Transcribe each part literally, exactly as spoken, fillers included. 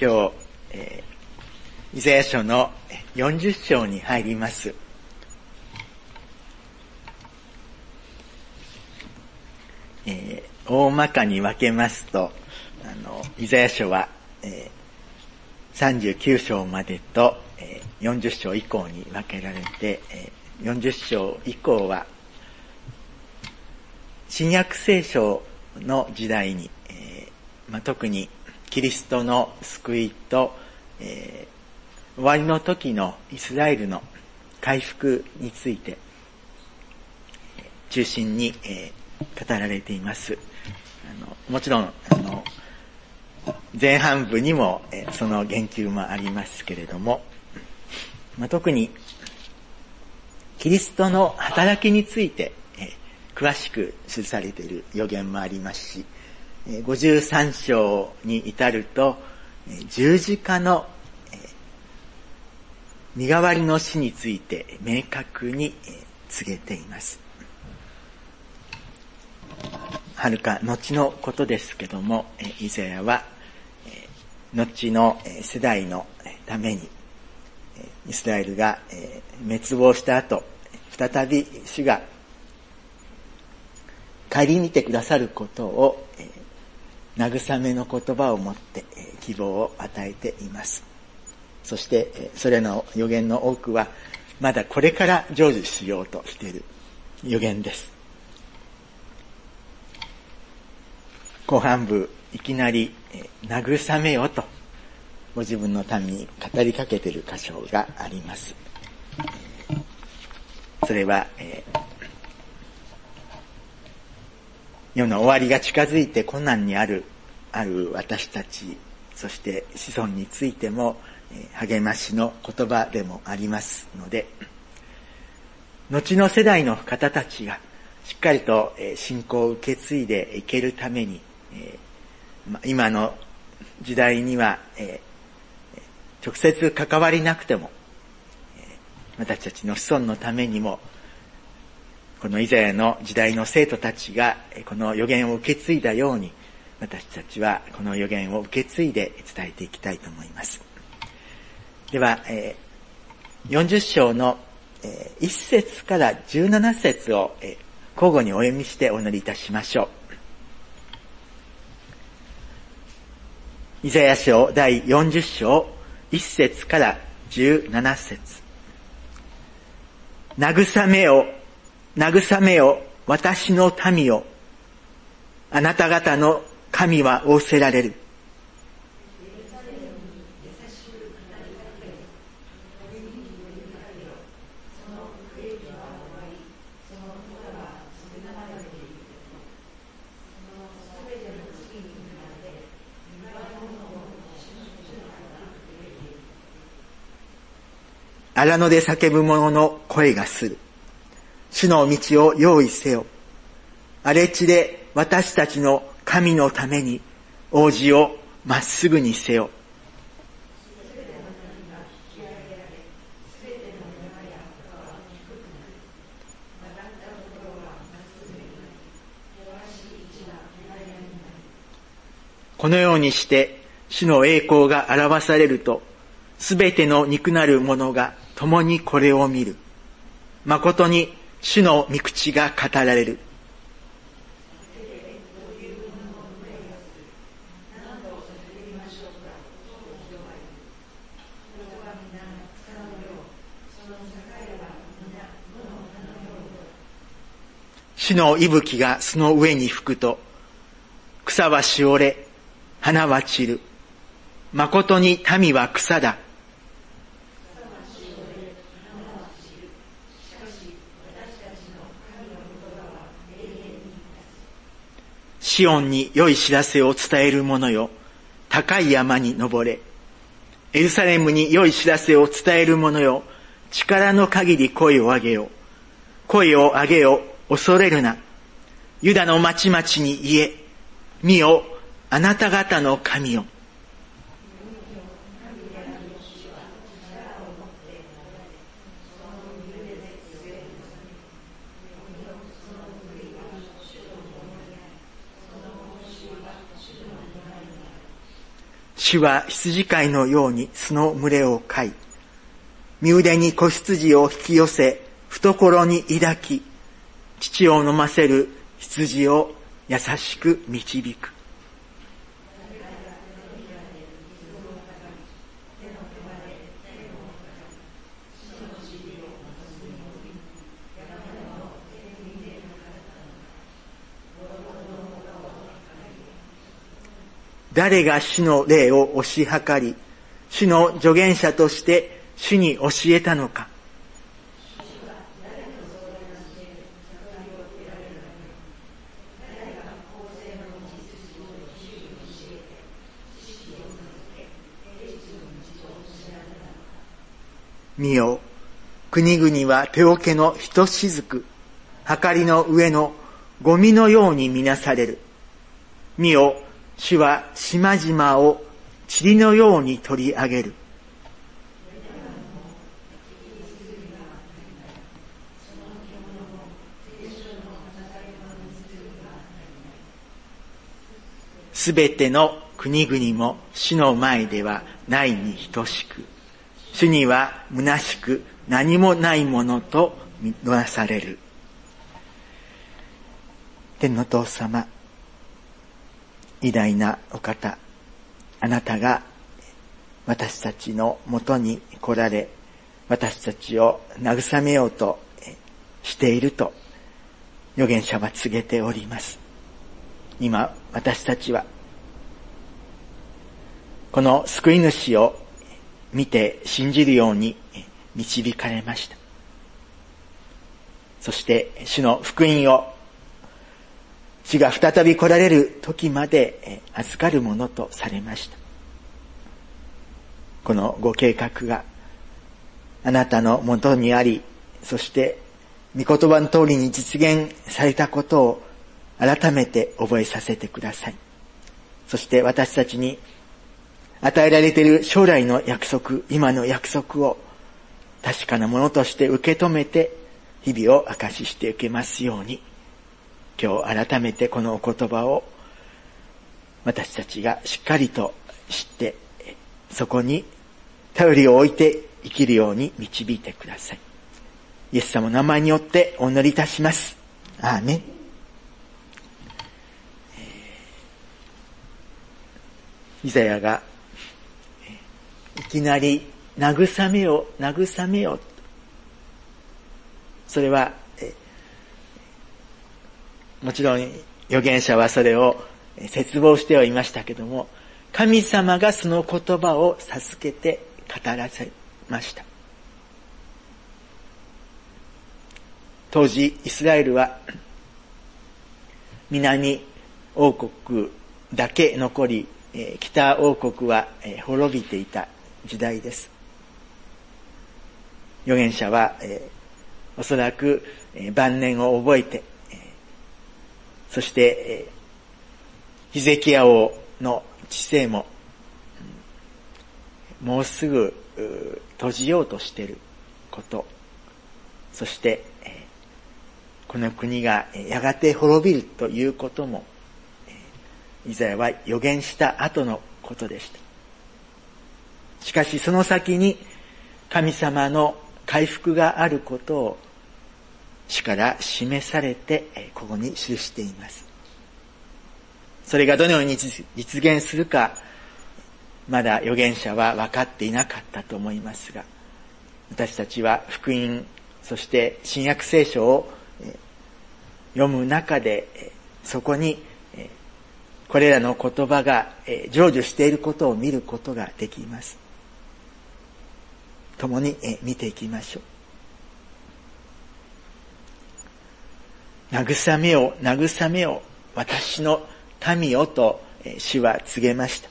今日、えー、イザヤ書のよんじゅっ章に入ります。えー、大まかに分けますと、あの、イザヤ書は、えー、さんじゅうきゅう章までと、えー、よんじゅっ章以降に分けられて、えー、よんじゅっ章以降は、新約聖書の時代に、えーまあ、特にキリストの救いと、えー、終わりの時のイスラエルの回復について中心に、えー、語られています。あのもちろんあの前半部にも、えー、その言及もありますけれども、まあ、特にキリストの働きについて、えー、詳しく記されている預言もありますし、ごじゅうさん章に至ると十字架の身代わりの死について明確に告げています。はるか後のことですけども、イザヤは後の世代のためにイスラエルが滅亡した後、再び主が顧みてくださることを慰めの言葉を持って希望を与えています。そしてそれの預言の多くはまだこれから成就しようとしている預言です。後半部いきなり慰めよとご自分の民に語りかけている箇所があります。それは、えー世の終わりが近づいて困難にある、ある私たち、そして子孫についても、えー、励ましの言葉でもありますので、後の世代の方たちがしっかりと、えー、信仰を受け継いでいけるために、えーま、今の時代には、えー、直接関わりなくても、えー、私たちの子孫のためにも、このイザヤの時代の生徒たちがこの預言を受け継いだように、私たちはこの預言を受け継いで伝えていきたいと思います。では、よんじゅっ章のいち節からじゅうなな節を交互にお読みしてお祈りいたしましょう。イザヤ書だいよんじゅっ章いち節からじゅうなな節。慰めよ、慰めよ、私の民よ。あなた方の神は仰せられる。荒野で叫ぶ者の声がする。主の道を用意せよ。荒れ地で私たちの神のために王子をまっすぐにせよ。このようにして主の栄光が表されると、すべての肉なる者が共にこれを見る。誠に主の御口が語られる。主の息吹がその上に吹くと、草はしおれ、花は散る。誠に民は草だ。シオンに良い知らせを伝える者よ、高い山に登れ。エルサレムに良い知らせを伝える者よ、力の限り声を上げよ。声を上げよ、恐れるな。ユダの町々に言え、見よ、あなた方の神よ。シ主は羊飼いのように巣の群れを飼い、身腕に子羊を引き寄せ、懐に抱き、乳を飲ませる羊を優しく導く。誰が主の霊を推し量り、主の助言者として主に教えたのか。見よ、国々は手桶のひとしずく、はかりの上のゴミのようにみなされる。見よ、主は島々を塵のように取り上げる。すべての国々も主の前ではないに等しく、主には虚しく何もないものと見なされる。天の父様、偉大なお方、あなたが私たちのもとに来られ、私たちを慰めようとしていると預言者は告げております。今私たちはこの救い主を見て信じるように導かれました。そして主の福音を主が再び来られる時まで預かるものとされました。このご計画があなたのもとにあり、そして御言葉の通りに実現されたことを改めて覚えさせてください。そして私たちに与えられている将来の約束、今の約束を確かなものとして受け止めて日々を証ししていけますように、今日改めてこのお言葉を私たちがしっかりと知って、そこに頼りを置いて生きるように導いてください。イエス様の名前によってお祈りいたします。アーメン。イザヤがいきなり慰めよ慰めよ、それはもちろん預言者はそれを切望してはいましたけども、神様がその言葉を授けて語らせました。当時イスラエルは南王国だけ残り、北王国は滅びていた時代です。預言者はおそらく晩年を覚えて、そしてヒゼキヤ王の治世ももうすぐ閉じようとしていること、そしてこの国がやがて滅びるということもイザヤは予言した後のことでした。しかしその先に神様の回復があることを主から示されてここに記しています。それがどのように実現するかまだ預言者は分かっていなかったと思いますが、私たちは福音、そして新約聖書を読む中でそこにこれらの言葉が成就していることを見ることができます。共に見ていきましょう。慰めよ、慰めよ、私の民よと主は告げました。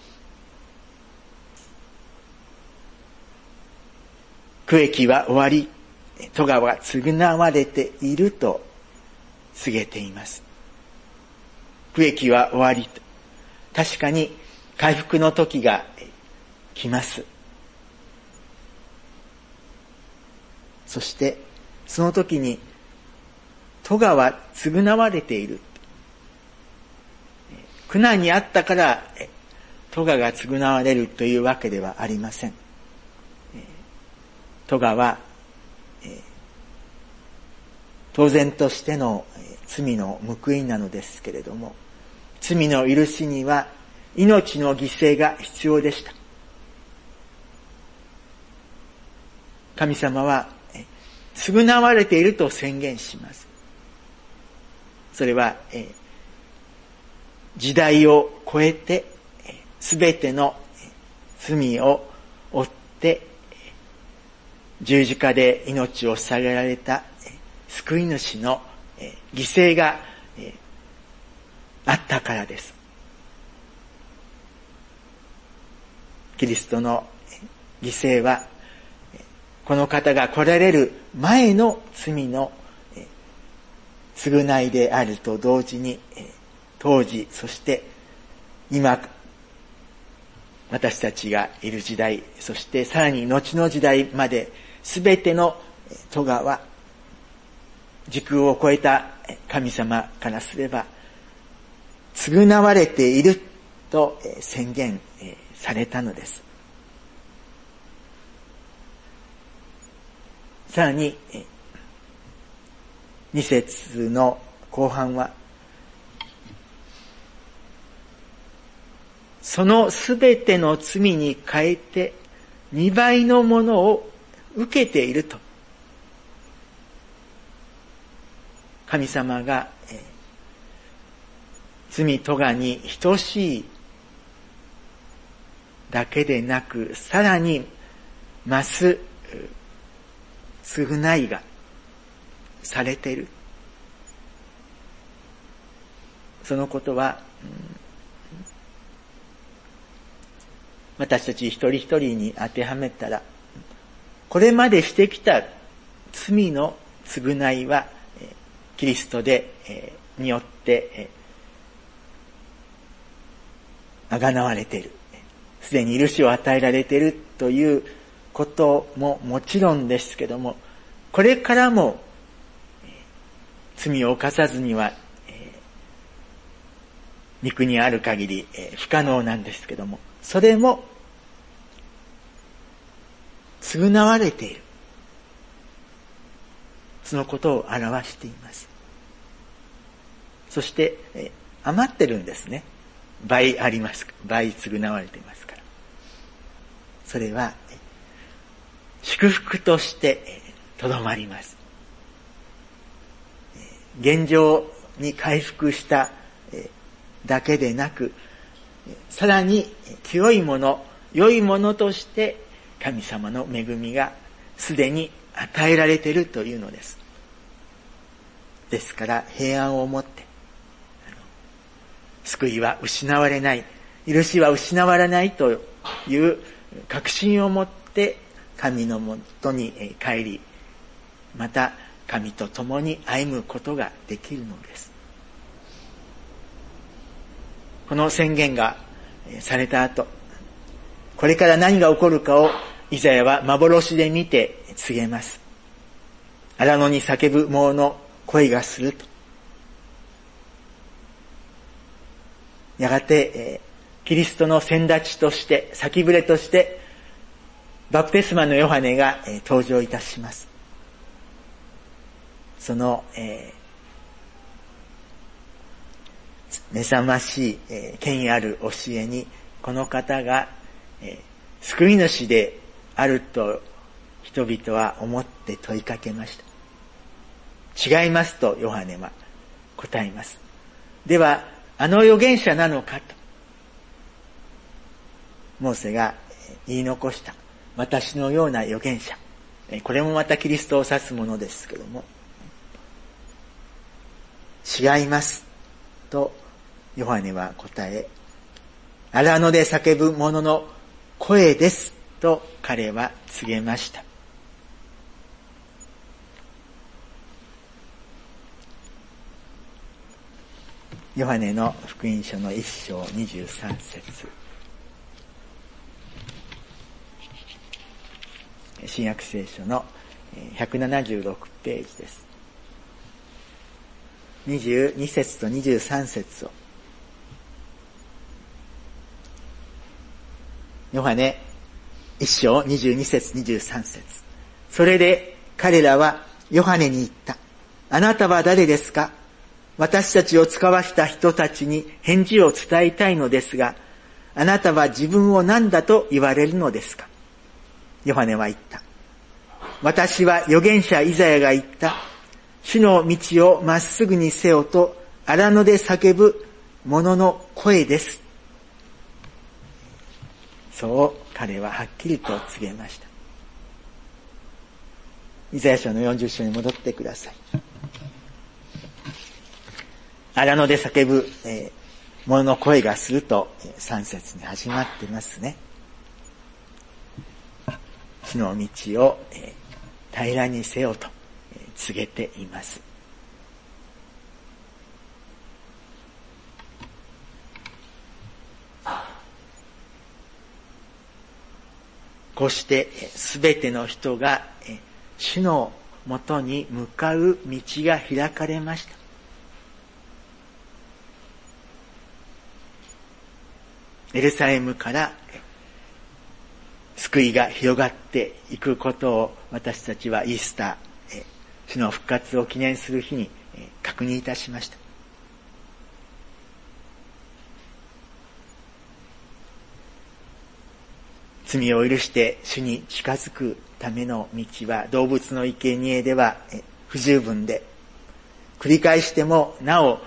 苦役は終わり、咎は償われていると告げています。苦役は終わりと。確かに回復の時が来ます。そしてその時に咎は償われている。苦難にあったから咎が償われるというわけではありません。咎は、えー、当然としての罪の報いなのですけれども、罪の許しには命の犠牲が必要でした。神様は償われていると宣言します。それは、えー、時代を超えてすべての罪を負って十字架で命を捧げられた救い主の犠牲があったからです。キリストの犠牲はこの方が来られる前の罪の償いであると同時に、当時そして今私たちがいる時代、そしてさらに後の時代まで全ての咎は時空を超えた神様からすれば償われていると宣言されたのです。さらにに節の後半は、そのすべての罪に変えて二倍のものを受けていると。神様が、えー、罪咎に等しいだけでなく、さらに増す償いがされている。そのことは、私たち一人一人に当てはめたら、これまでしてきた罪の償いはキリストでによってあがなわれている、すでに許しを与えられているということももちろんですけども、これからも罪を犯さずには肉にある限り不可能なんですけども、それも償われている、そのことを表しています。そして余ってるんですね。倍あります。倍償われていますから。それは祝福としてとどまります。現状に回復しただけでなく、さらに清いもの、良いものとして神様の恵みがすでに与えられているというのです。ですから平安を持って、救いは失われない、許しは失われないという確信を持って神のもとに帰り、また神と共に歩むことができるのです。この宣言がされた後、これから何が起こるかをイザヤは幻で見て告げます。荒野に叫ぶ者の声がすると。やがてキリストの先立ちとして、先触れとしてバプテスマのヨハネが登場いたします。その、えー、目覚ましい、えー、権威ある教えに、この方が、えー、救い主であると人々は思って問いかけました。違いますとヨハネは答えます。ではあの預言者なのかとモーセが言い残した、私のような預言者、これもまたキリストを指すものですけども、違いますとヨハネは答え、荒野で叫ぶ者の声ですと彼は告げました。ヨハネの福音書の一章二十三節、新約聖書のひゃくななじゅうろくページです。にじゅうに節とにじゅうさん節をヨハネ一章にじゅうに節にじゅうさん節。それで彼らはヨハネに言った。あなたは誰ですか？私たちを使わした人たちに返事を伝えたいのですが、あなたは自分を何だと言われるのですか？ヨハネは言った。私は預言者イザヤが言った。主の道をまっすぐにせよと荒野で叫ぶ者の声です。そう彼ははっきりと告げました。イザヤ書のよんじゅう章に戻ってください。荒野で叫ぶ、えー、者の声がするとさん節に始まってますね。主の道を、えー、平らにせよと、えー、告げています。こうしてすべての人が主のもとに向かう道が開かれました。エルサレムから救いが広がっていくことを私たちはイースター、主の復活を記念する日に確認いたしました。罪を許して主に近づくための道は動物の生贄では不十分で、繰り返してもなお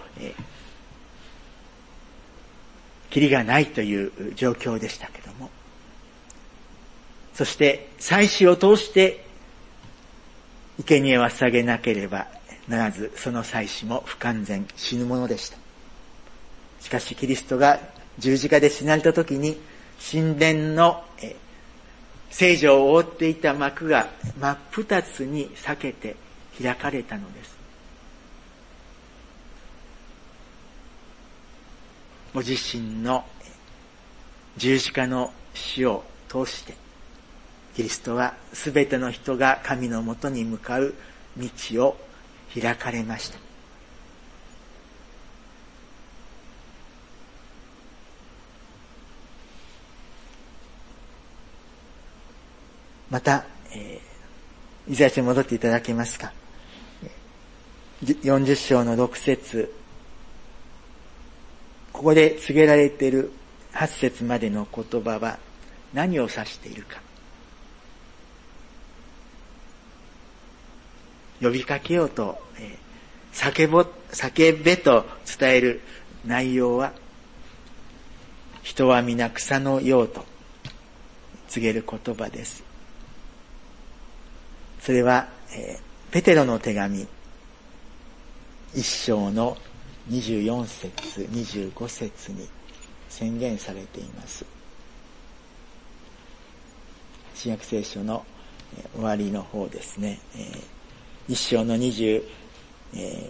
キリがないという状況でしたけども、そして祭司を通して生贄は捧げなければならず、その祭司も不完全、死ぬものでした。しかしキリストが十字架で死なれた時に、神殿の聖女を覆っていた幕が真っ二つに裂けて開かれたのです。ご自身の十字架の死を通して、キリストはすべての人が神のもとに向かう道を開かれました。また、えー、イザヤ書に戻っていただけますか。よんじゅう章のろく節、ここで告げられているはち節までの言葉は何を指しているか。呼びかけようと、えー、叫ぼ、叫べと伝える内容は、人は皆草のようと告げる言葉です。それは、えー、ペテロの手紙一章のにじゅうよん節、にじゅうご節に宣言されています。新約聖書の、えー、終わりの方ですね。えー、一章のにじゅう、え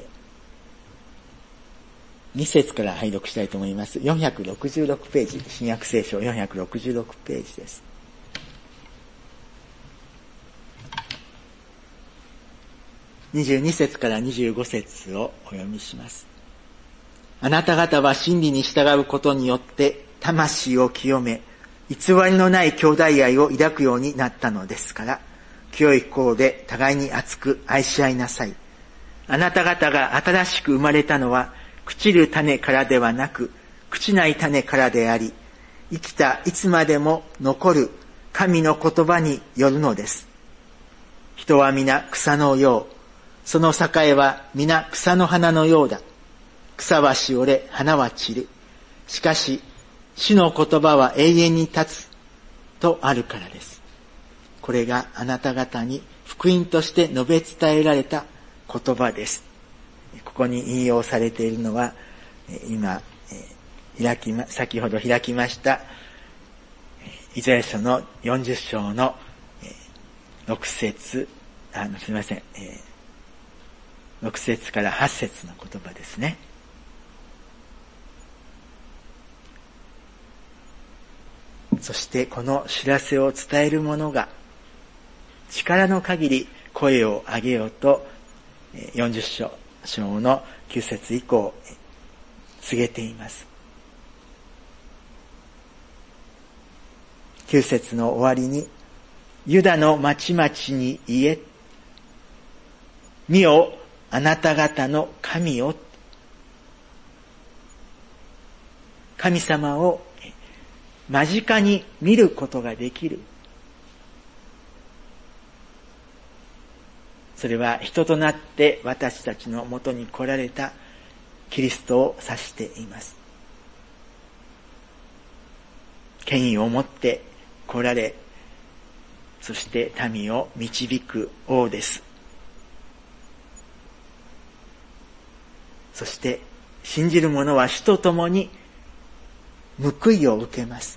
ー、に節から拝読したいと思います。よんひゃくろくじゅうろくページ、新約聖書よんひゃくろくじゅうろくページです。にじゅうに節からにじゅうご節をお読みします。あなた方は真理に従うことによって魂を清め、偽りのない兄弟愛を抱くようになったのですから、清い心で互いに熱く愛し合いなさい。あなた方が新しく生まれたのは、朽ちる種からではなく、朽ちない種からであり、生きたいつまでも残る神の言葉によるのです。人は皆草のよう、その栄は皆草の花のようだ。草はしおれ、花は散る。しかし、主の言葉は永遠に立つとあるからです。これがあなた方に福音として述べ伝えられた言葉です。ここに引用されているのは、今、開きま、先ほど開きました、イザヤ書のよんじゅう章のろく節、あの、すみません、ろく節からはち節の言葉ですね。そしてこの知らせを伝える者が力の限り声を上げようとよんじゅう章のきゅう節以降告げています。 きゅう節の終わりに、ユダの町々に言え、見よ、あなた方の神よ。神様を間近に見ることができる。それは人となって私たちのもとに来られたキリストを指しています。権威を持って来られ、そして民を導く王です。そして信じる者は主と共に報いを受けます。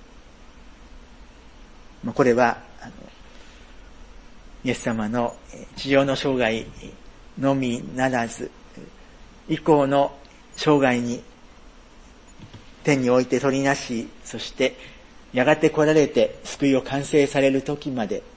これはあのイエス様の地上の生涯のみならず、以降の生涯に天において取りなし、そしてやがて来られて救いを完成される時まで、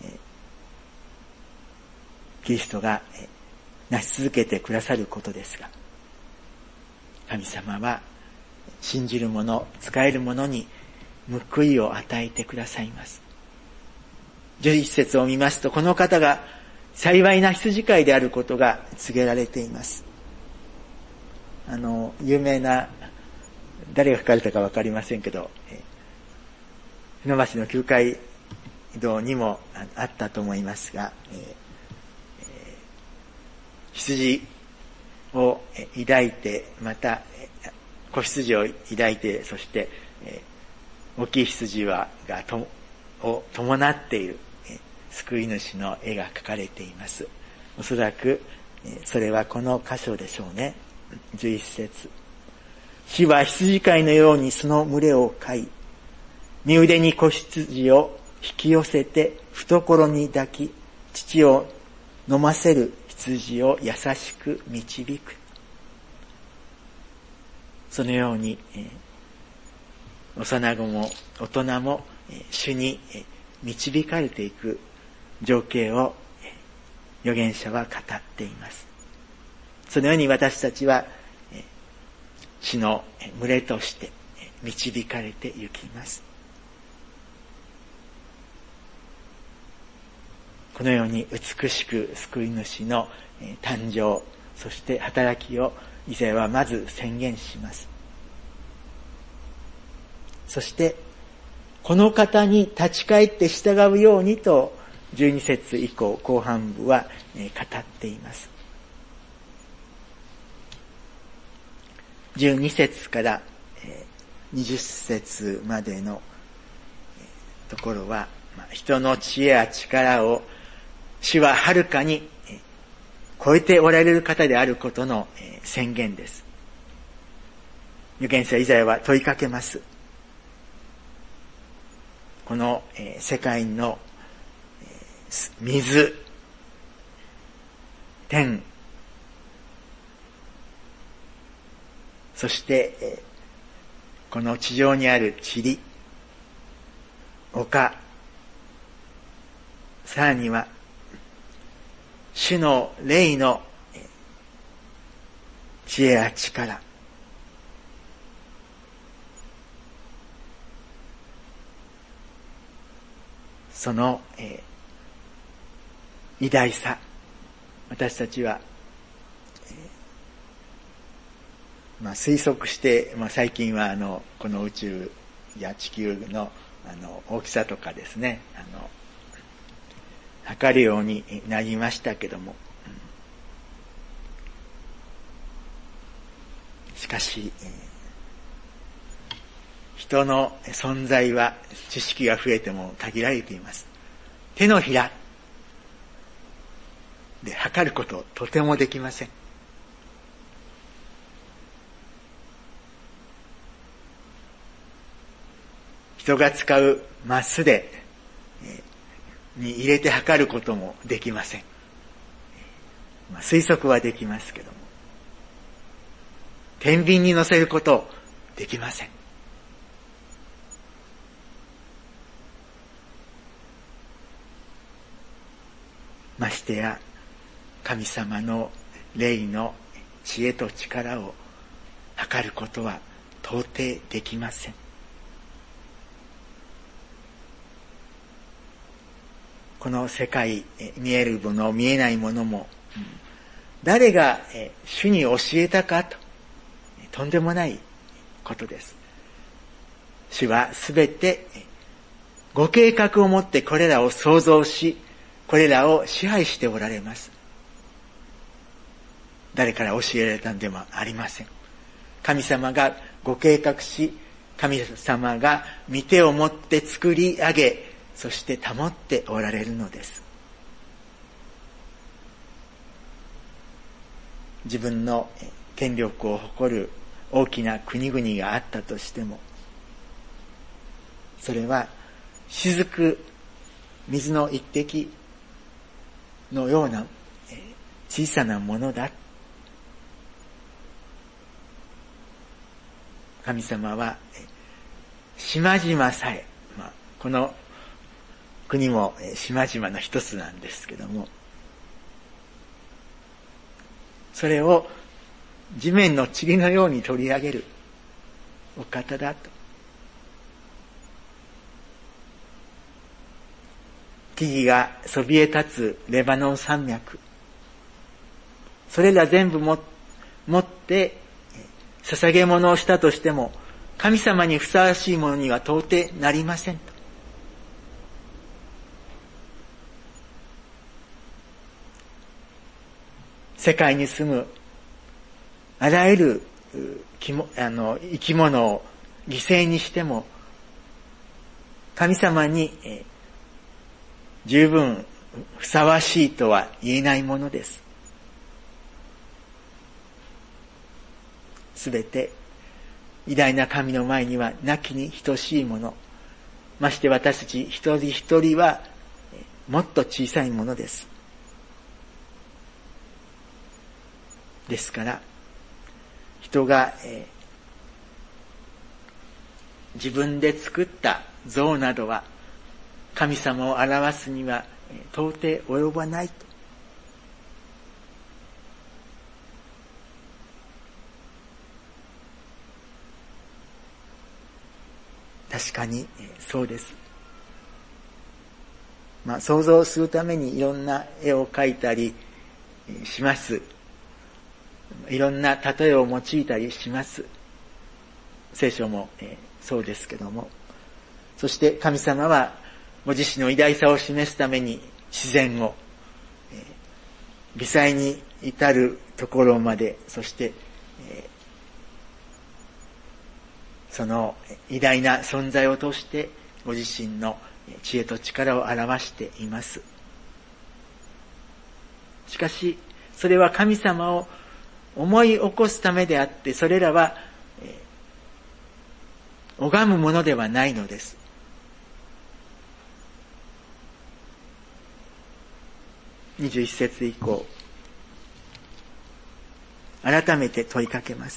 キリストがなし続けてくださることですが、神様は信じる者、仕える者に報いを与えてくださいます。じゅういち節を見ますと、この方が幸いな羊飼いであることが告げられています。あの、有名な、誰が書かれたかわかりませんけど、日野橋の旧街道にもあったと思いますが、えー、羊を抱いて、また子羊を抱いて、そして、えー、大きい羊はがとを伴っている、えー、救い主の絵が描かれています。おそらく、えー、それはこの箇所でしょうね。じゅういち節。主は羊飼いのようにその群れを飼い、身腕に子羊を引き寄せて懐に抱き、乳を飲ませる羊を優しく導く。そのように、えー、幼子も大人も、えー、主に、えー、導かれていく情景を、えー、預言者は語っています。そのように私たちは、えー、主の群れとして、えー、導かれて行きます。このように美しく救い主の誕生、そして働きをイザヤはまず宣言します。そして、この方に立ち返って従うようにと、じゅうに節以降後半部は語っています。じゅうに節からにじゅう節までのところは、人の知恵や力を主ははるかに超えておられる方であることの宣言です。預言者イザヤは問いかけます。この世界の水、天、そしてこの地上にある塵、丘、さらには主の霊の知恵や力、その、えー、偉大さ、私たちは、えー、まあ、推測して、まあ、最近はあのこの宇宙や地球のあの大きさとかですね、あの測るようになりましたけども、しかし、えー、人の存在は知識が増えても限られています。手のひらで測ることとてもできません。人が使うマスで、えーに入れて測ることもできません。まあ、推測はできますけども、天秤に乗せることできません。ましてや神様の霊の知恵と力を測ることは到底できません。 この世界、見えるもの、見えないものも、誰が主に教えたかと、とんでもないことです。主はすべてご計画を持ってこれらを創造し、これらを支配しておられます。誰から教えられたんでもありません。神様がご計画し、神様が御手を持って作り上げ、そして保っておられるのです。自分の権力を誇る大きな国々があったとしても、それは雫、水の一滴のような小さなものだ。神様は島々さえ、まあ、この国も島々の一つなんですけども、それを地面の塵のように取り上げるお方だと。木々がそびえ立つレバノン山脈、それら全部も持って捧げ物をしたとしても、神様にふさわしいものには到底なりませんと。世界に住むあらゆるあの生き物を犠牲にしても、神様に十分ふさわしいとは言えないものです。すべて偉大な神の前にはなきに等しいもの、まして私たち一人一人はもっと小さいものです。ですから人が、えー、自分で作った像などは神様を表すには到底及ばないと。確かにそうです。まあ想像するためにいろんな絵を描いたりします。いろんな例えを用いたりします。聖書もそうですけども。そして神様はご自身の偉大さを示すために自然を微細に至るところまで、そしてその偉大な存在を通してご自身の知恵と力を表しています。しかしそれは神様を思い起こすためであって、それらは拝むものではないのです。にじゅういち節以降、改めて問いかけます。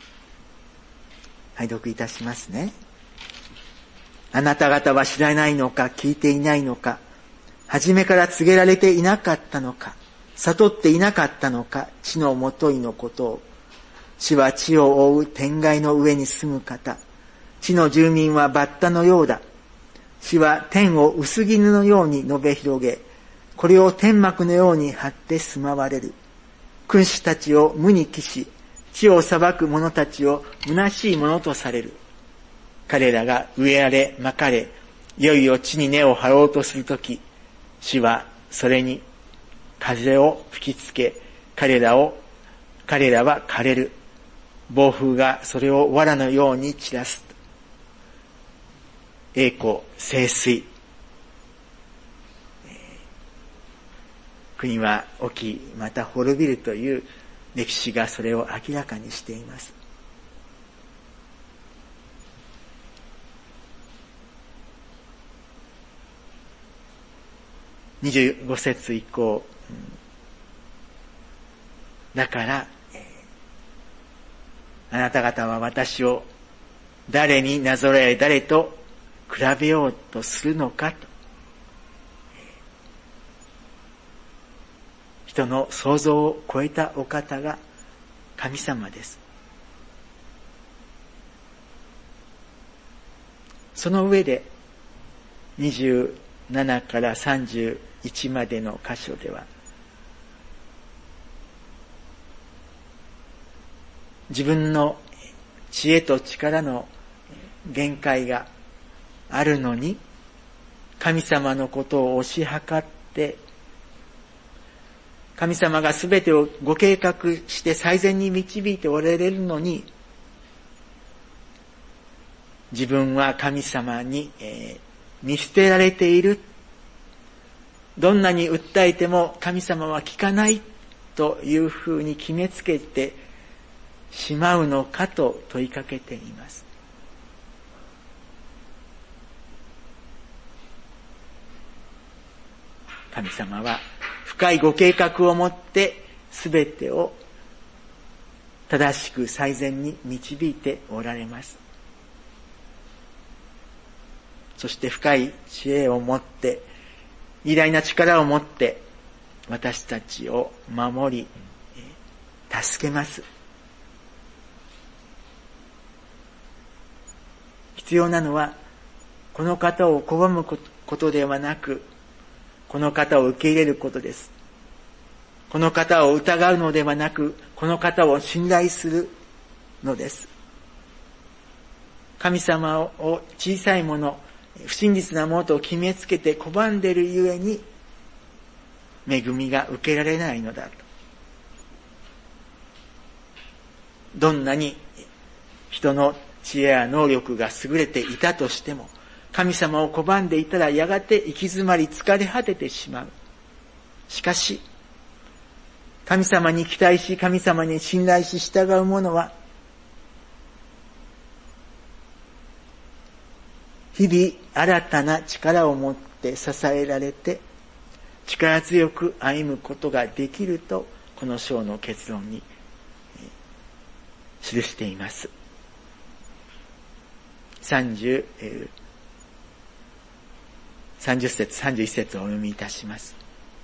はい、読いたしますね。あなた方は知らないのか、聞いていないのか、初めから告げられていなかったのか、悟っていなかったのか、地のもといのことを。地は地を覆う天蓋の上に住む方。地の住民はバッタのようだ。地は天を薄絹のように述べ広げ、これを天幕のように張って住まわれる。君主たちを無に帰し、地を裁く者たちを虚しい者とされる。彼らが植えられ、まかれ、いよいよ地に根を張ろうとするとき、地はそれに風を吹きつけ、彼らを、彼らは枯れる。暴風がそれを藁のように散らす。栄光、盛衰。国は起き、また滅びるという歴史がそれを明らかにしています。にじゅうご節以降、だから、あなた方は私を誰になぞらえ誰と比べようとするのかと。人の想像を超えたお方が神様です。その上でにじゅななからさんじゅういちまでの箇所では、自分の知恵と力の限界があるのに、神様のことを推し量って、神様がすべてをご計画して最善に導いておられるのに、自分は神様に、えー、見捨てられている。どんなに訴えても神様は聞かないというふうに決めつけてしまうのかと問いかけています。神様は深いご計画をもってすべてを正しく最善に導いておられます。そして深い知恵を持って、偉大な力を持って私たちを守り、助けます。必要なのは、この方を拒むことではなく、この方を受け入れることです。この方を疑うのではなく、この方を信頼するのです。神様を小さいもの、不真実なものと決めつけて拒んでいるゆえに、恵みが受けられないのだと。どんなに人の知恵や能力が優れていたとしても、神様を拒んでいたらやがて行き詰まり疲れ果ててしまう。しかし、神様に期待し、神様に信頼し従う者は、日々新たな力を持って支えられて、力強く歩むことができると、この章の結論に記しています。さんじゅう、さんじゅっ節、さんじゅういち節をお読みいたします。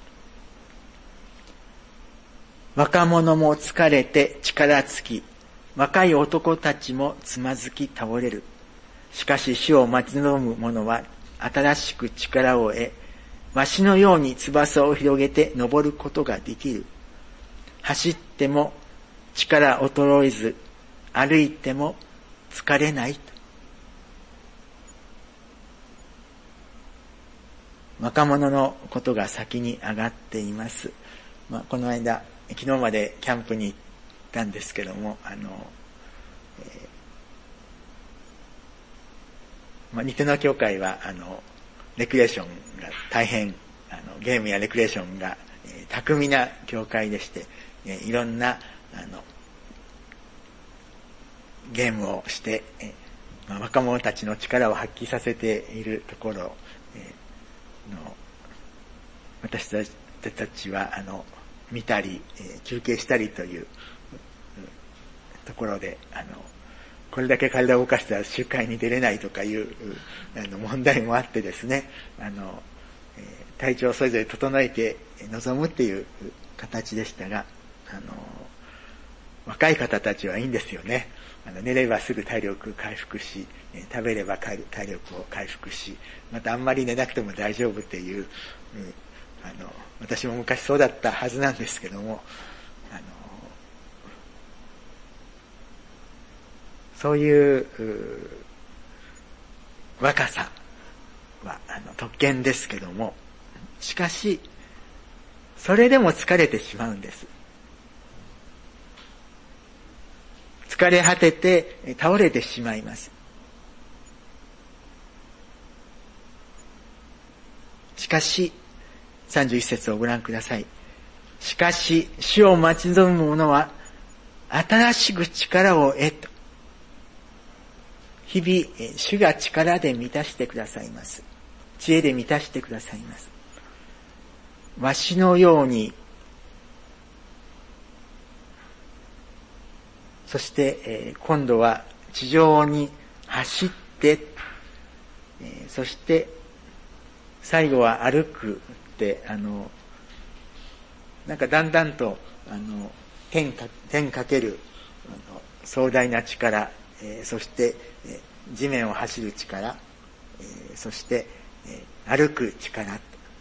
若者も疲れて力尽き、若い男たちもつまずき倒れる。しかし主を待ち望む者は新しく力を得、わしのように翼を広げて登ることができる。走っても力衰えず、歩いても疲れないと。若者のことが先に上がっています。まあ、この間、昨日までキャンプに行ったんですけども、あの、えーまあ、ニテノ教会は、あの、レクリエーションが大変、あの、ゲームやレクリエーションが、えー、巧みな教会でして、えー、いろんな、あの、ゲームをして、えーまあ、若者たちの力を発揮させているところ、えー、の私たちは、あの、見たり、えー、中継したりという、ところで、あの、これだけ体を動かしたら集会に出れないとかいう、あの、問題もあってですね、あの、えー、体調をそれぞれ整えて臨むっていう形でしたが、あの、若い方たちはいいんですよね。あの寝ればすぐ体力回復し、食べれば体力を回復し、またあんまり寝なくても大丈夫っていう、うん、あの、私も昔そうだったはずなんですけども、あの、そういう、う若さはあの特権ですけども、しかし、それでも疲れてしまうんです。疲れ果てて倒れてしまいます。しかし、さんじゅういち節をご覧ください。しかし、主を待ち望む者は、新しく力を得と。日々、主が力で満たしてくださいます。知恵で満たしてくださいます。わしのように、そして、えー、今度は地上に走って、えー、そして最後は歩くって、あの、なんかだんだんと、あの、天か、天かける、あの、壮大な力、えー、そして、えー、地面を走る力、えー、そして、えー、 歩く力。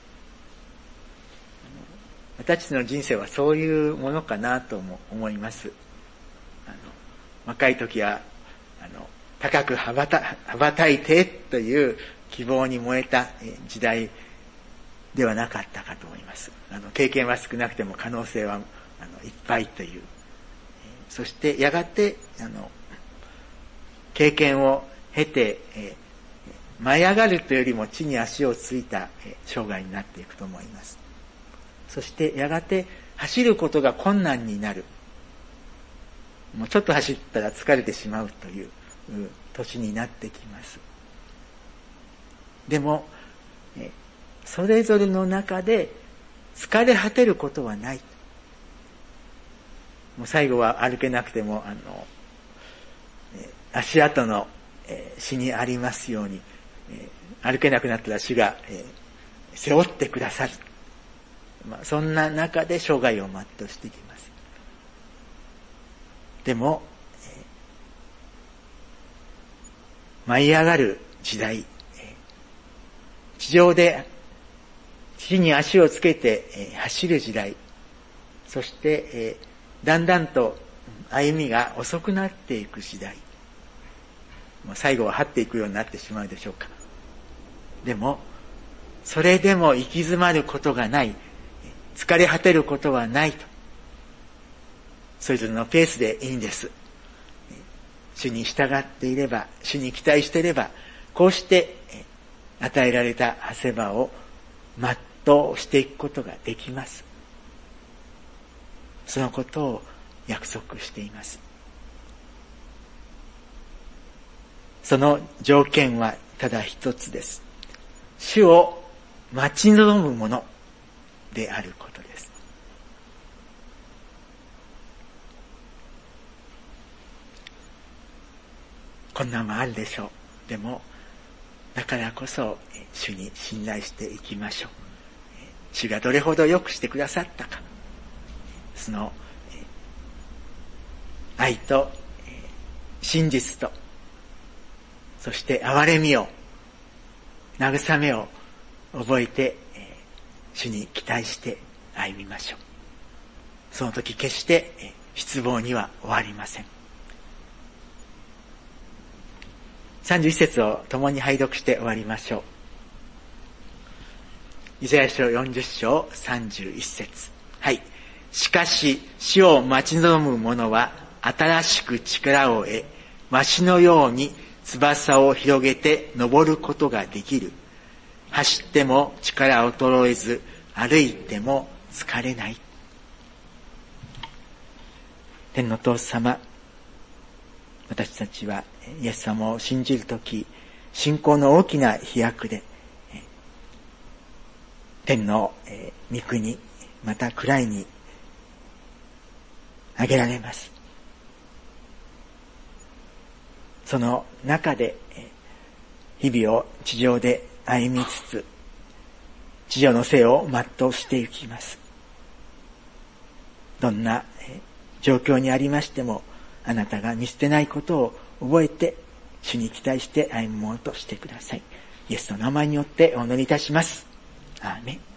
私たちの人生はそういうものかなとも思います。あの若い時はあの高く羽ばた羽ばたいてという希望に燃えた時代ではなかったかと思います。あの経験は少なくても可能性はあのいっぱいという。そしてやがてあの経験を経て、えー、舞い上がるというよりも地に足をついた、えー、生涯になっていくと思います。そしてやがて走ることが困難になる。もうちょっと走ったら疲れてしまうという年になってきます。でも、えー、それぞれの中で疲れ果てることはない。もう最後は歩けなくても、あの、えー、足跡の、えー、死にありますように、えー、歩けなくなったら主が、えー、背負ってくださる。まあ、そんな中で生涯を全うしていきます。でも、えー、舞い上がる時代、えー、地上で地に足をつけて、えー、走る時代、そして、えーだんだんと歩みが遅くなっていく時代。もう最後は這っていくようになってしまうでしょうか。でも、それでも行き詰まることがない、疲れ果てることはないと。それぞれのペースでいいんです。主に従っていれば、主に期待していれば、こうして与えられた長谷場を全うしていくことができます。そのことを約束しています。その条件はただ一つです。主を待ち望むものであることです。困難もあるでしょう。でも、だからこそ主に信頼していきましょう。主がどれほど良くしてくださったか。その愛と真実と、そして憐れみを、慰めを覚えて主に期待して歩みましょう。その時決して失望には終わりません。さんじゅういち節を共に拝読して終わりましょう。イザヤ書よんじゅっ章さんじゅういち節。はい。しかし、主を待ち望む者は、新しく力を得、わしのように翼を広げて登ることができる。走っても力を衰えず、歩いても疲れない。天のお父様、私たちはイエス様を信じるとき、信仰の大きな飛躍で、天の御国、また位に挙げられます。その中で日々を地上で歩みつつ、地上の生を全うしていきます。どんな状況にありましても、あなたが見捨てないことを覚えて、主に期待して歩もうとしてください。イエスの名前によってお祈りいたします。アーメン。